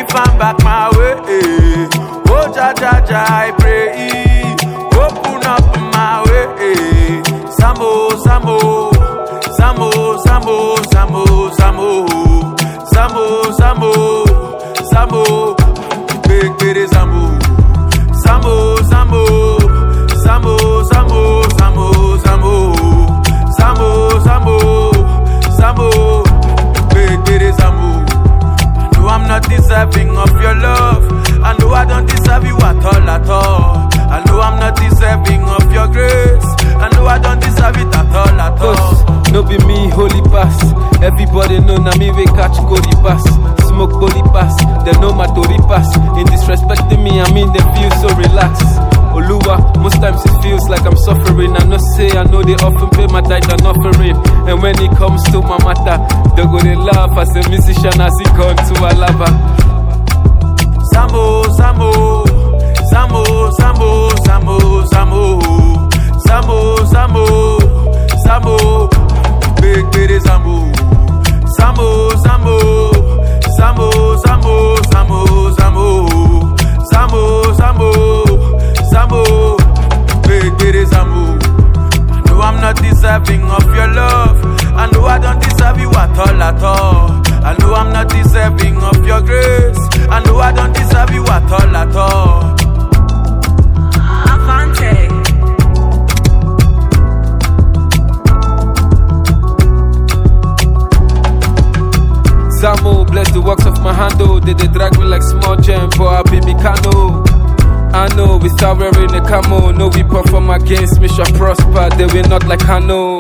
if I'm back my way. Oh, ja, ja, ja, I pray. Open up my way. Samo, Samo, Samo, Samo, Samo, Samo, Samo, Samo, Samo, big bitty Samo, Samo, Samo, Samo, Samo, Samo, Samo, Samo, Samo, Samo, big bitty Samo. I know I'm not deserving of your love. I know I don't deserve you at all. I know I'm not deserving of your grace. I know I don't deserve it at all. No be me, holy pass. Everybody know na me we catch Cody pass. Smoke body pass, they know my tori pass. In disrespecting me, I mean they feel so relaxed. Oluwa, most times it feels like I'm suffering. I know they often pay my tithe and offering. And when it comes to my matter, they go they laugh as a musician as he gone to Alaba. Samo, Samo, Samo, Samo, Samo, Samo, Samo, Samo, Samo, big bitty Samo, Samo, Samo, Samo, Samo, Samo, Samo, Samo, Samo, Samo, big bitty Samo. I know I'm not deserving of your love. I know I don't deserve you at all. I know I'm not deserving of your grace. I know I don't deserve you at all. Avante. Samo, bless the works of my hand, oh. They drag me like small gem, but I be Mikano. I know, we start wearing a camo. No, we perform against me, shall prosper. They will not like I know.